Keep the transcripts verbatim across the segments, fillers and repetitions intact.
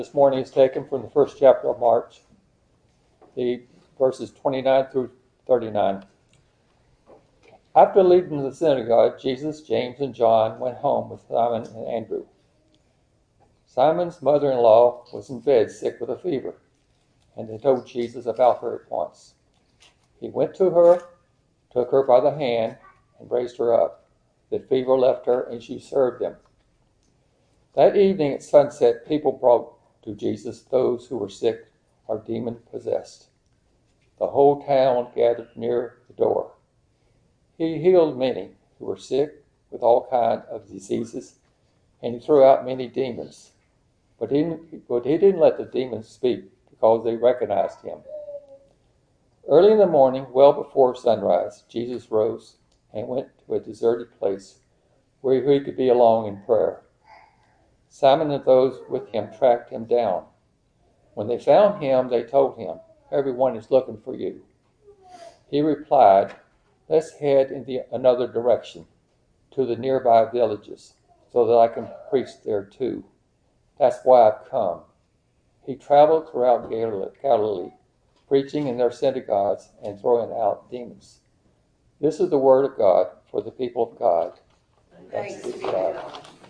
This morning is taken from the first chapter of Mark, the verses twenty-nine through thirty-nine. After leaving the synagogue, Jesus, James, and John went home with Simon and Andrew. Simon's mother-in-law was in bed sick with a fever, and they told Jesus about her at once. He went to her, took her by the hand, and raised her up. The fever left her, and she served them. That evening at sunset, people brought to Jesus those who were sick or demon-possessed. The whole town gathered near the door. He healed many who were sick with all kinds of diseases, and he threw out many demons. But he, but he didn't let the demons speak because they recognized him. Early in the morning, well before sunrise, Jesus rose and went to a deserted place where he could be alone in prayer. Simon and those with him tracked him down. When they found him, they told him, "Everyone is looking for you." He replied, "Let's head in the another direction, to the nearby villages, so that I can preach there too. That's why I've come." He traveled throughout Galilee, preaching in their synagogues and throwing out demons. This is the word of God for the people of God. Thanks be to God.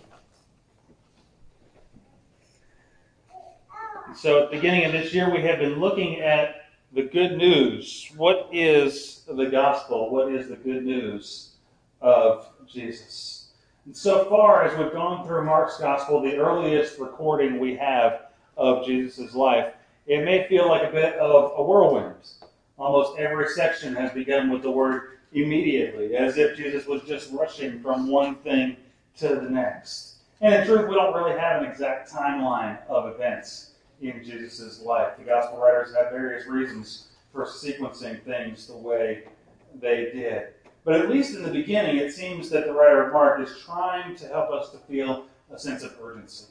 So at the beginning of this year, we have been looking at the good news. What is the gospel? What is the good news of Jesus? And so far, as we've gone through Mark's gospel, the earliest recording we have of Jesus' life, it may feel like a bit of a whirlwind. Almost every section has begun with the word immediately, as if Jesus was just rushing from one thing to the next. And in truth, we don't really have an exact timeline of events in Jesus' life. The gospel writers have various reasons for sequencing things the way they did. But at least in the beginning, it seems that the writer of Mark is trying to help us to feel a sense of urgency,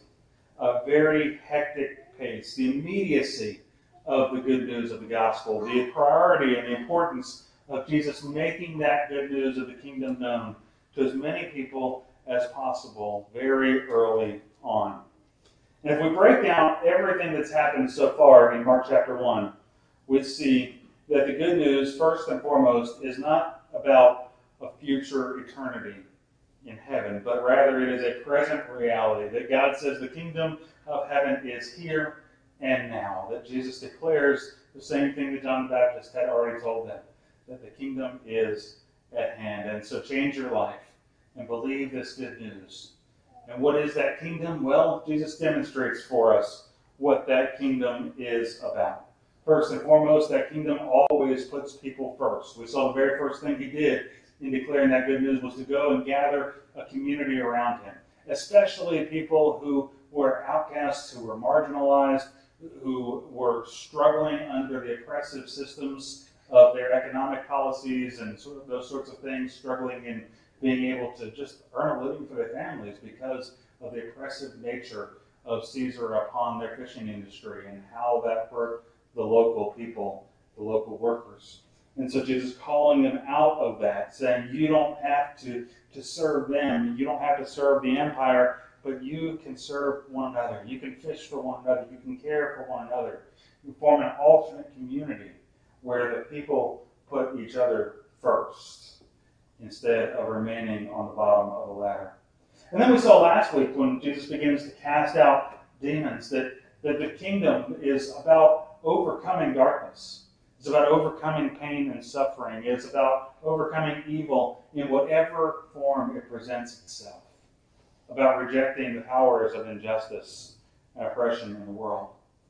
a very hectic pace, the immediacy of the good news of the gospel, the priority and the importance of Jesus making that good news of the kingdom known to as many people as possible very early on. And if we break down everything that's happened so far in Mark chapter one, we see that the good news, first and foremost, is not about a future eternity in heaven, but rather it is a present reality, that God says the kingdom of heaven is here and now, that Jesus declares the same thing that John the Baptist had already told them, that the kingdom is at hand. And so change your life and believe this good news. And what is that kingdom? Well, Jesus demonstrates for us what that kingdom is about. First and foremost, that kingdom always puts people first. We saw the very first thing he did in declaring that good news was to go and gather a community around him, especially people who were outcasts, who were marginalized, who were struggling under the oppressive systems of their economic policies and sort of those sorts of things, struggling in being able to just earn a living for their families because of the oppressive nature of Caesar upon their fishing industry and how that hurt the local people, the local workers. And so Jesus calling them out of that, saying you don't have to, to serve them, you don't have to serve the empire, but you can serve one another. You can fish for one another. You can care for one another. You form an alternate community where the people put each other first instead of remaining on the bottom of the ladder. And then we saw last week when Jesus begins to cast out demons that, that the kingdom is about overcoming darkness. It's about overcoming pain and suffering. It's about overcoming evil in whatever form it presents itself. About rejecting the powers of injustice and oppression in the world.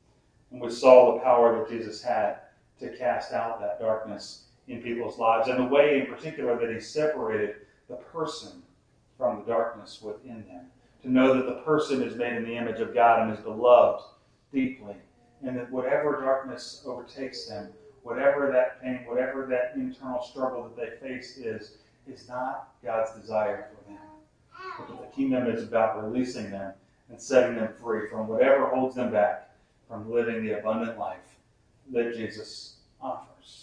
And we saw the power that Jesus had to cast out that darkness in people's lives, and the way in particular that he separated the person from the darkness within them. To know that the person is made in the image of God and is beloved deeply, and that whatever darkness overtakes them, whatever that pain, whatever that internal struggle that they face is, is not God's desire for them. But that the kingdom is about releasing them and setting them free from whatever holds them back from living the abundant life that Jesus offers.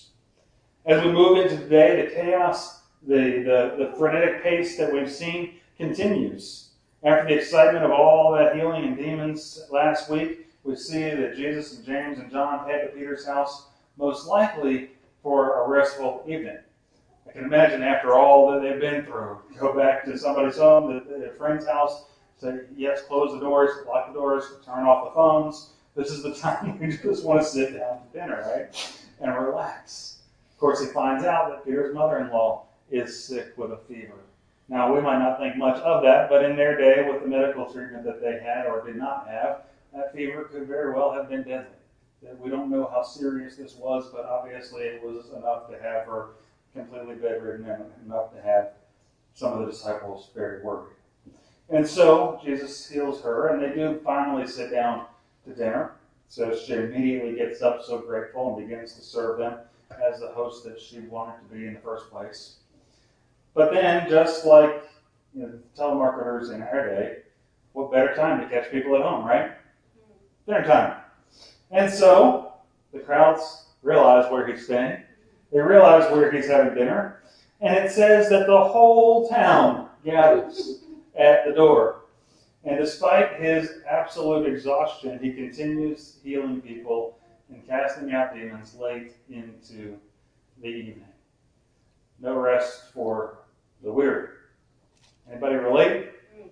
As we move into today, the chaos, the, the, the frenetic pace that we've seen continues. After the excitement of all that healing and demons last week, we see that Jesus and James and John head to Peter's house, most likely for a restful evening. I can imagine after all that they've been through, go back to somebody's home, their friend's house, say, yes, close the doors, lock the doors, turn off the phones. This is the time we just want to sit down to dinner, right? And relax. Of course, he finds out that Peter's mother-in-law is sick with a fever. Now, we might not think much of that, but in their day, with the medical treatment that they had or did not have, that fever could very well have been deadly. We don't know how serious this was, but obviously it was enough to have her completely bedridden and enough to have some of the disciples very worried. And so Jesus heals her, and they do finally sit down to dinner. So she immediately gets up so grateful and begins to serve them as the host that she wanted to be in the first place. But then, just like you know, telemarketers in our day, what better time to catch people at home, right? Dinner time. And so the crowds realize where he's staying. They realize where he's having dinner. And it says that the whole town gathers at the door. And despite his absolute exhaustion, he continues healing people and casting out demons late into the evening. No rest for the weary. Anybody relate?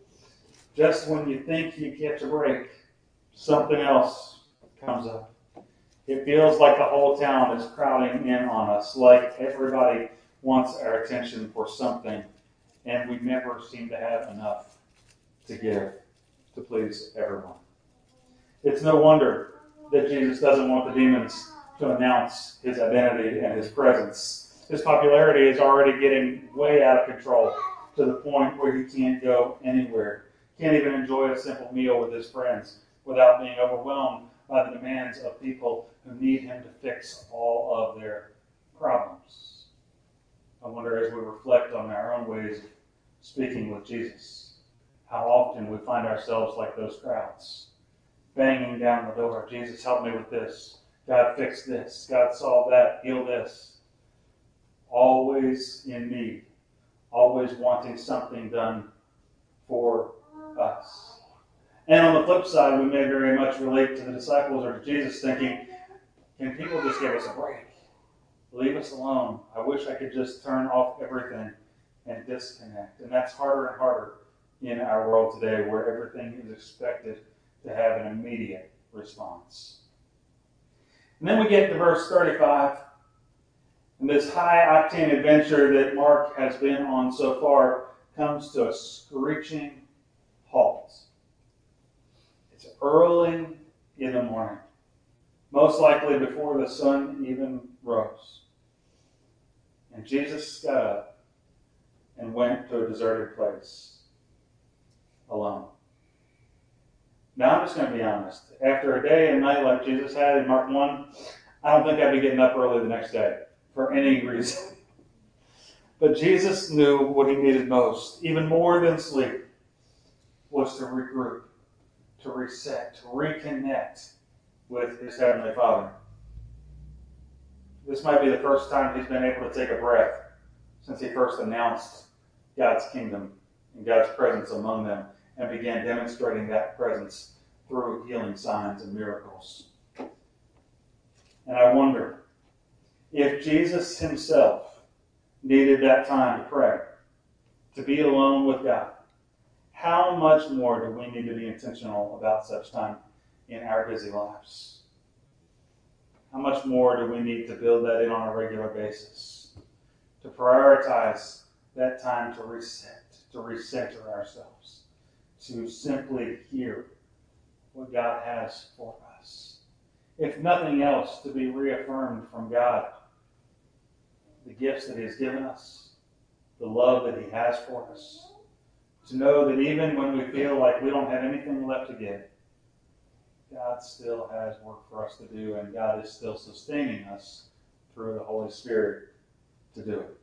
Just when you think you catch a break, something else comes up. It feels like the whole town is crowding in on us, like everybody wants our attention for something, and we never seem to have enough to give to please everyone. It's no wonder that Jesus doesn't want the demons to announce his identity and his presence. His popularity is already getting way out of control to the point where he can't go anywhere. Can't even enjoy a simple meal with his friends without being overwhelmed by the demands of people who need him to fix all of their problems. I wonder, as we reflect on our own ways of speaking with Jesus, how often we find ourselves like those crowds, banging down the door. Jesus, help me with this. God, fix this. God, solve that. Heal this. Always in need. Always wanting something done for us. And on the flip side, we may very much relate to the disciples or to Jesus, thinking, can people just give us a break? Leave us alone. I wish I could just turn off everything and disconnect. And that's harder and harder in our world today, where everything is expected to have an immediate response. And then we get to verse thirty-five. And this high-octane adventure that Mark has been on so far comes to a screeching halt. It's early in the morning, most likely before the sun even rose. And Jesus got up and went to a deserted place alone. Now, I'm just going to be honest. After a day and night like Jesus had in Mark one, I don't think I'd be getting up early the next day for any reason. But Jesus knew what he needed most, even more than sleep, was to regroup, to reset, to reconnect with his Heavenly Father. This might be the first time he's been able to take a breath since he first announced God's kingdom and God's presence among them and began demonstrating that presence through healing signs and miracles. And I wonder if Jesus himself needed that time to pray, to be alone with God, how much more do we need to be intentional about such time in our busy lives? How much more do we need to build that in on a regular basis? To prioritize that time to reset, to recenter ourselves, to simply hear what God has for us. If nothing else, to be reaffirmed from God the gifts that he has given us, the love that he has for us. To know that even when we feel like we don't have anything left to give, God still has work for us to do, and God is still sustaining us through the Holy Spirit to do it.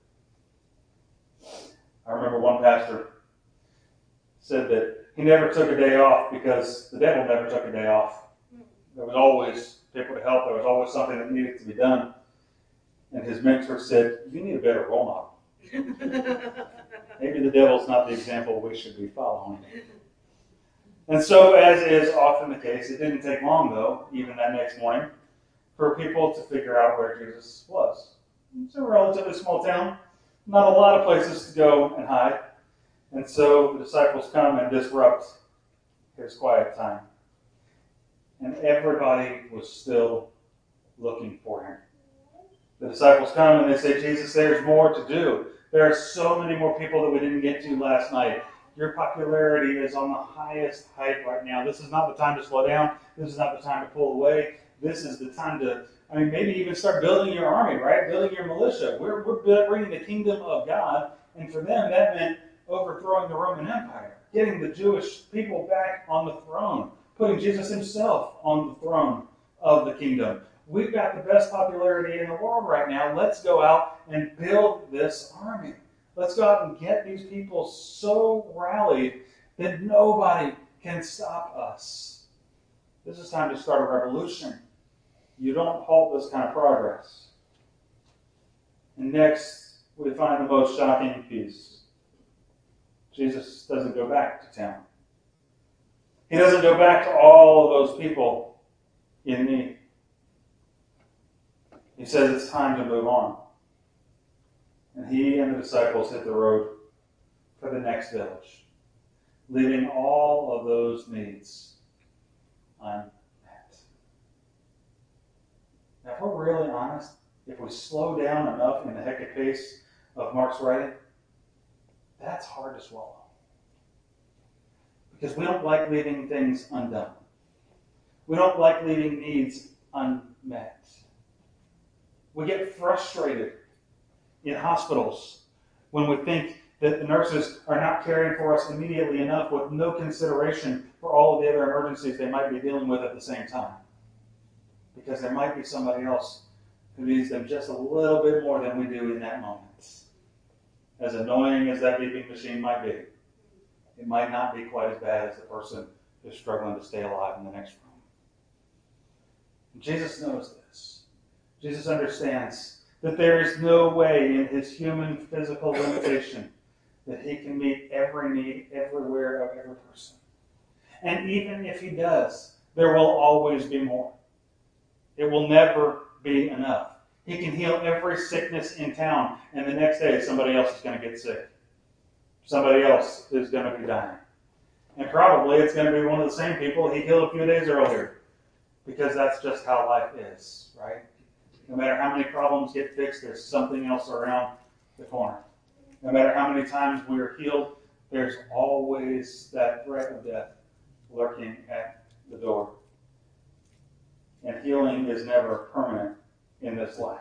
I remember one pastor said that he never took a day off because the devil never took a day off. There was always people to help. There was always something that needed to be done. And his mentor said, you need a better role model. Maybe the devil's not the example we should be following. And so, as is often the case, it didn't take long, though, even that next morning, for people to figure out where Jesus was. It's a relatively small town, not a lot of places to go and hide. And so the disciples come and disrupt his quiet time. And everybody was still looking for him. The disciples come and they say, Jesus, there's more to do. There are so many more people that we didn't get to last night. Your popularity is on the highest height right now. This is not the time to slow down. This is not the time to pull away. This is the time to, I mean, maybe even start building your army, right? Building your militia. We're, we're bringing the kingdom of God. And for them, that meant overthrowing the Roman Empire, getting the Jewish people back on the throne, putting Jesus himself on the throne of the kingdom. We've got the best popularity in the world right now. Let's go out and build this army. Let's go out and get these people so rallied that nobody can stop us. This is time to start a revolution. You don't halt this kind of progress. And next, we find the most shocking piece. Jesus doesn't go back to town. He doesn't go back to all of those people in need. He says it's time to move on. And he and the disciples hit the road for the next village, leaving all of those needs unmet. Now, if we're really honest, if we slow down enough in the hectic pace of Mark's writing, that's hard to swallow. Because we don't like leaving things undone. We don't like leaving needs unmet. We get frustrated in hospitals when we think that the nurses are not caring for us immediately enough with no consideration for all of the other emergencies they might be dealing with at the same time. Because there might be somebody else who needs them just a little bit more than we do in that moment. As annoying as that beeping machine might be, it might not be quite as bad as the person who's struggling to stay alive in the next room. Jesus knows this. Jesus understands that there is no way in his human physical limitation that he can meet every need everywhere of every person. And even if he does, there will always be more. It will never be enough. He can heal every sickness in town, and the next day somebody else is going to get sick. Somebody else is going to be dying. And probably it's going to be one of the same people he healed a few days earlier, because that's just how life is, right? No matter how many problems get fixed, there's something else around the corner. No matter how many times we are healed, there's always that threat of death lurking at the door. And healing is never permanent in this life.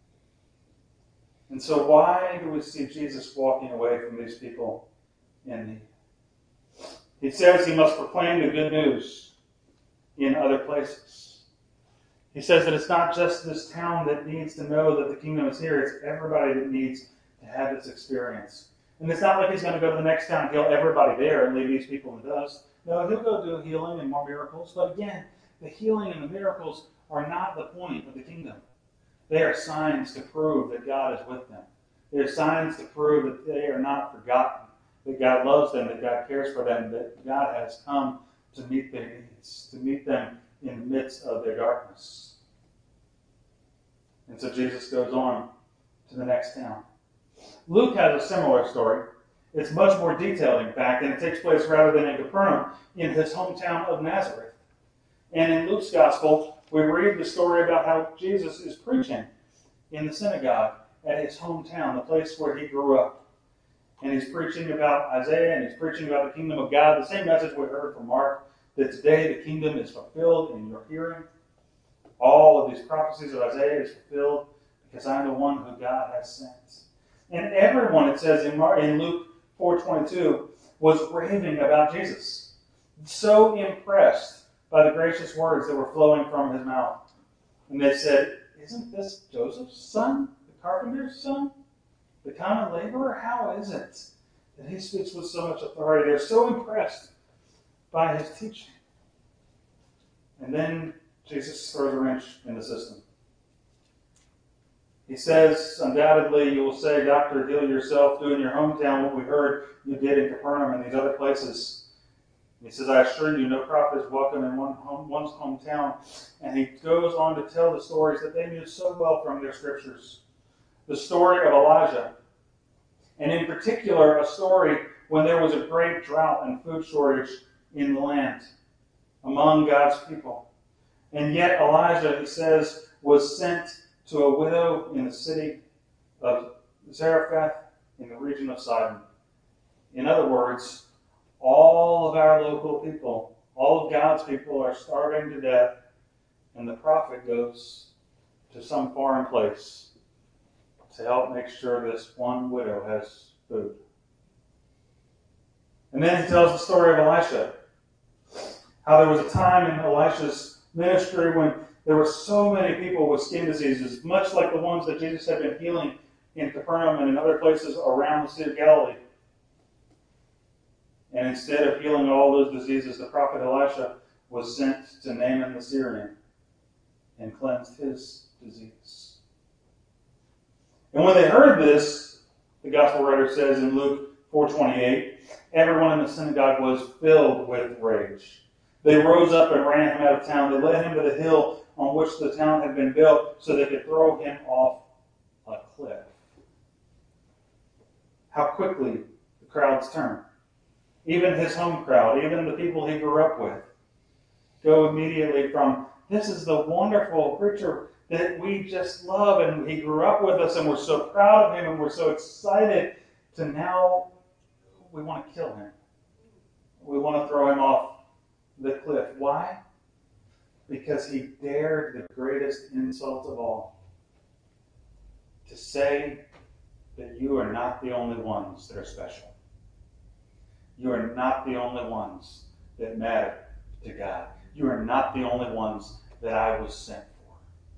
And so why do we see Jesus walking away from these people in need? He says he must proclaim the good news in other places. He says that it's not just this town that needs to know that the kingdom is here. It's everybody that needs to have this experience. And it's not like he's going to go to the next town and heal everybody there and leave these people in the dust. No, he'll go do healing and more miracles. But again, the healing and the miracles are not the point of the kingdom. They are signs to prove that God is with them. They are signs to prove that they are not forgotten, that God loves them, that God cares for them, that God has come to meet their needs, to meet them in the midst of their darkness. And so Jesus goes on to the next town. Luke has a similar story. It's much more detailed, in fact, and it takes place rather than in Capernaum, in his hometown of Nazareth. And in Luke's gospel, we read the story about how Jesus is preaching in the synagogue at his hometown, the place where he grew up. And he's preaching about Isaiah, and he's preaching about the kingdom of God, the same message we heard from Mark, that today the kingdom is fulfilled in your hearing. All of these prophecies of Isaiah is fulfilled because I'm the one who God has sent. And everyone, it says in, Mark, in Luke four twenty-two, was raving about Jesus. So impressed by the gracious words that were flowing from his mouth. And they said, isn't this Joseph's son, the carpenter's son, the common laborer? How is it that he speaks with so much authority? They're so impressed by his teaching. And then Jesus throws a wrench in the system. He says, undoubtedly, you will say, Doctor, heal yourself, do in your hometown what we heard you did in Capernaum and these other places. He says, I assure you, no prophet is welcome in one home, one's hometown. And he goes on to tell the stories that they knew so well from their scriptures. The story of Elijah. And in particular, a story when there was a great drought and food shortage in the land among God's people. And yet Elijah, he says, was sent to a widow in the city of Zarephath in the region of Sidon. In other words, all of our local people, all of God's people are starving to death, and the prophet goes to some foreign place to help make sure this one widow has food. And then he tells the story of Elisha, how there was a time in Elisha's ministry when there were so many people with skin diseases, much like the ones that Jesus had been healing in Capernaum and in other places around the Sea of Galilee. And instead of healing all those diseases, the prophet Elisha was sent to Naaman the Syrian and cleansed his disease. And when they heard this, the gospel writer says in Luke four twenty-eight, everyone in the synagogue was filled with rage. They rose up and ran him out of town. They led him to the hill on which the town had been built so they could throw him off a cliff. How quickly the crowds turn. Even his home crowd, even the people he grew up with, go immediately from, this is the wonderful preacher that we just love and he grew up with us and we're so proud of him and we're so excited, to now we want to kill him. We want to throw him off the cliff. Why? Because he dared the greatest insult of all, to say that you are not the only ones that are special. You are not the only ones that matter to God. You are not the only ones that I was sent for.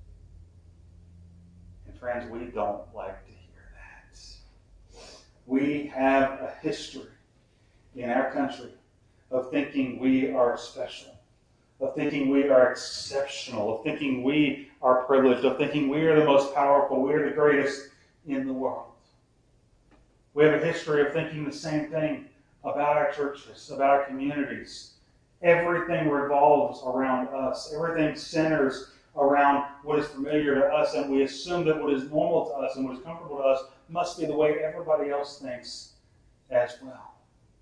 And friends, we don't like to hear that. We have a history in our country of thinking we are special, of thinking we are exceptional, of thinking we are privileged, of thinking we are the most powerful, we are the greatest in the world. We have a history of thinking the same thing about our churches, about our communities. Everything revolves around us. Everything centers around what is familiar to us, and we assume that what is normal to us and what is comfortable to us must be the way everybody else thinks as well.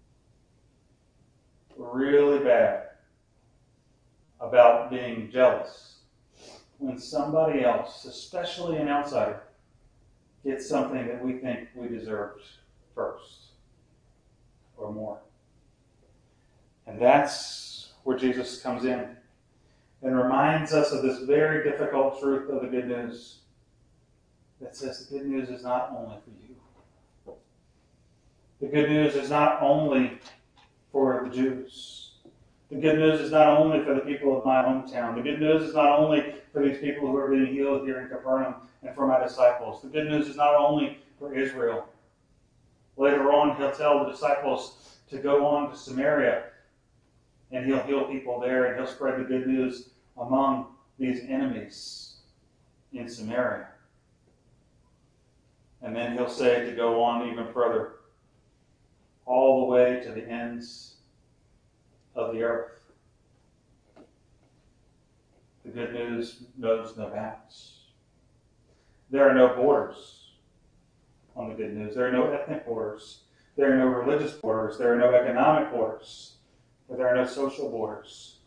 We're really bad about being jealous when somebody else, especially an outsider, gets something that we think we deserve first or more. And that's where Jesus comes in and reminds us of this very difficult truth of the good news that says the good news is not only for you. The good news is not only for the Jews. The good news is not only for the people of my hometown. The good news is not only for these people who are being healed here in Capernaum and for my disciples. The good news is not only for Israel. Later on, he'll tell the disciples to go on to Samaria, and he'll heal people there, and he'll spread the good news among these enemies in Samaria. And then he'll say to go on even further, all the way to the ends of the earth. The good news knows no bounds. There are no borders on the good news. There are no ethnic borders. There are no religious borders. There are no economic borders. There are no social borders.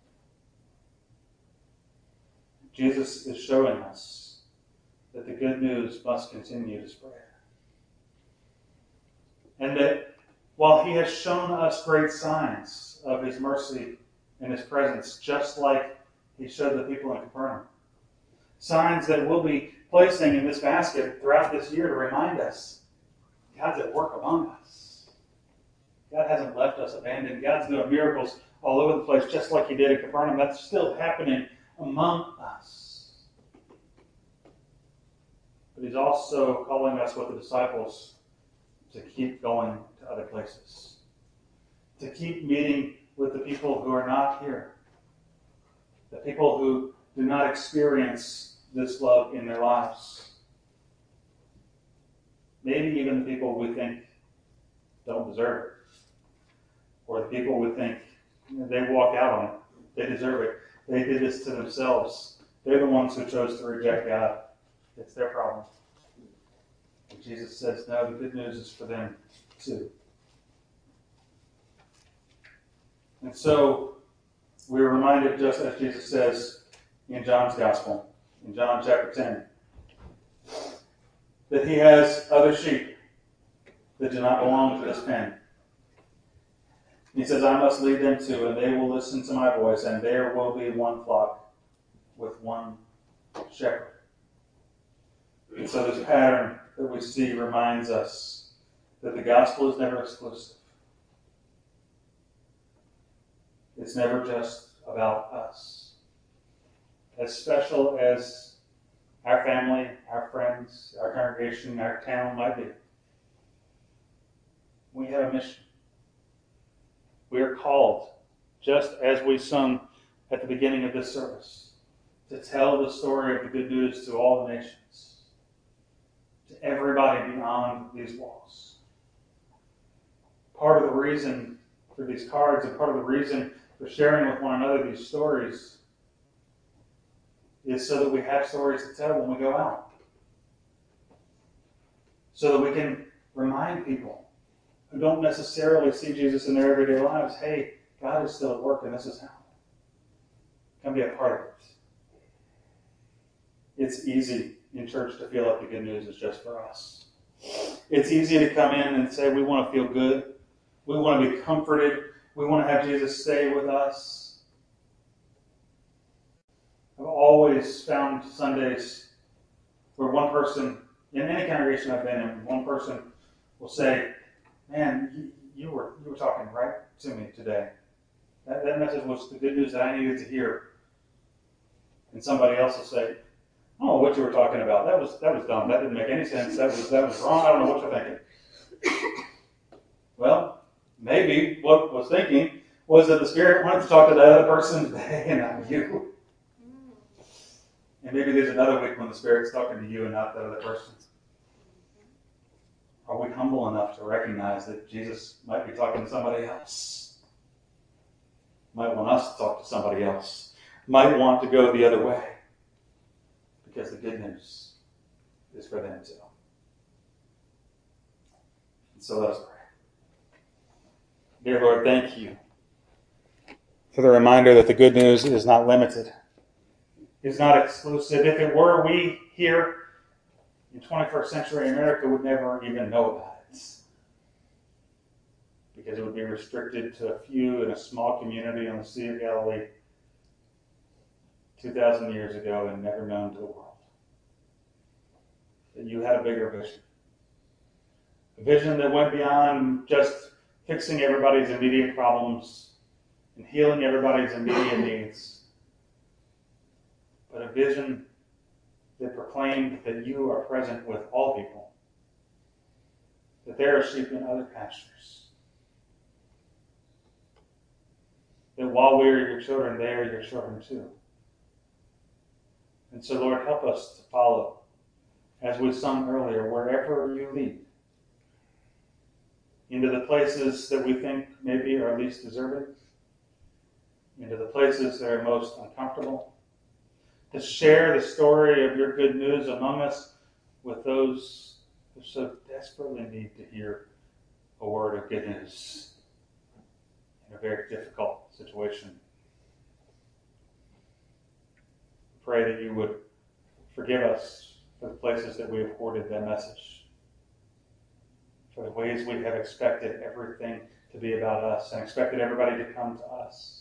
Jesus is showing us that the good news must continue to spread. And that while he has shown us great signs of his mercy and his presence, just like he showed the people in Capernaum, signs that we'll be placing in this basket throughout this year to remind us God's at work among us. God hasn't left us abandoned. God's doing miracles all over the place, just like he did at Capernaum. That's still happening among us. But he's also calling us with the disciples to keep going to other places, to keep meeting with the people who are not here, the people who do not experience this love in their lives. Maybe even the people we think don't deserve it, or the people we think They walked out on it. They deserve it. They did this to themselves. They're the ones who chose to reject God. It's their problem. And Jesus says, no, the good news is for them too. And so we are reminded, just as Jesus says in John's Gospel, in John chapter ten, that he has other sheep that do not belong to this pen. He says, I must lead them too, and they will listen to my voice, and there will be one flock with one shepherd. And so this pattern that we see reminds us that the gospel is never exclusive. It's never just about us. As special as our family, our friends, our congregation, our town might be, we have a mission. We are called, just as we sung at the beginning of this service, to tell the story of the good news to all the nations, to everybody beyond these walls. Part of the reason for these cards and part of the reason for sharing with one another these stories is so that we have stories to tell when we go out. So that we can remind people who don't necessarily see Jesus in their everyday lives, hey, God is still at work and this is how. Come be a part of it. It's easy in church to feel like the good news is just for us. It's easy to come in and say we want to feel good. We want to be comforted. We want to have Jesus stay with us. I've always found Sundays where one person, in any congregation I've been in, one person will say, man, you, you were you were talking right to me today. That, that message was the good news that I needed to hear. And somebody else will say, I don't know what you were talking about. That was that was dumb. That didn't make any sense. That was that was wrong. I don't know what you're thinking. Well, maybe what was thinking was that the Spirit wanted to talk to that other person today and not you. And maybe there's another week when the Spirit's talking to you and not the other person. Are we humble enough to recognize that Jesus might be talking to somebody else? Might want us to talk to somebody else. Might want to go the other way. Because the good news is for them too. And so let us pray. Dear Lord, thank you for the reminder that the good news is not limited. It's not exclusive. If it were, we here in twenty-first century America would never even know about it. Because it would be restricted to a few in a small community on the Sea of Galilee two thousand years ago and never known to the world. That you had a bigger vision. A vision that went beyond just fixing everybody's immediate problems and healing everybody's immediate needs. But a vision that proclaimed that you are present with all people. That there are sheep in other pastures. That while we are your children, they are your children too. And so, Lord, help us to follow, as we sung earlier, wherever you lead. Into the places that we think maybe are least deserving. Into the places that are most uncomfortable. To share the story of your good news among us with those who so desperately need to hear a word of good news in a very difficult situation. Pray that you would forgive us for the places that we have hoarded that message, for the ways we have expected everything to be about us and expected everybody to come to us.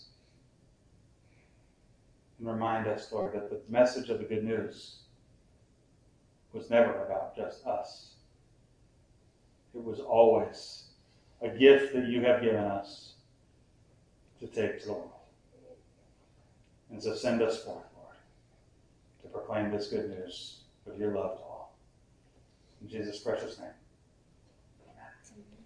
And remind us, Lord, that the message of the good news was never about just us. It was always a gift that you have given us to take to the world. And so send us forth, Lord, to proclaim this good news of your love to all. In Jesus' precious name.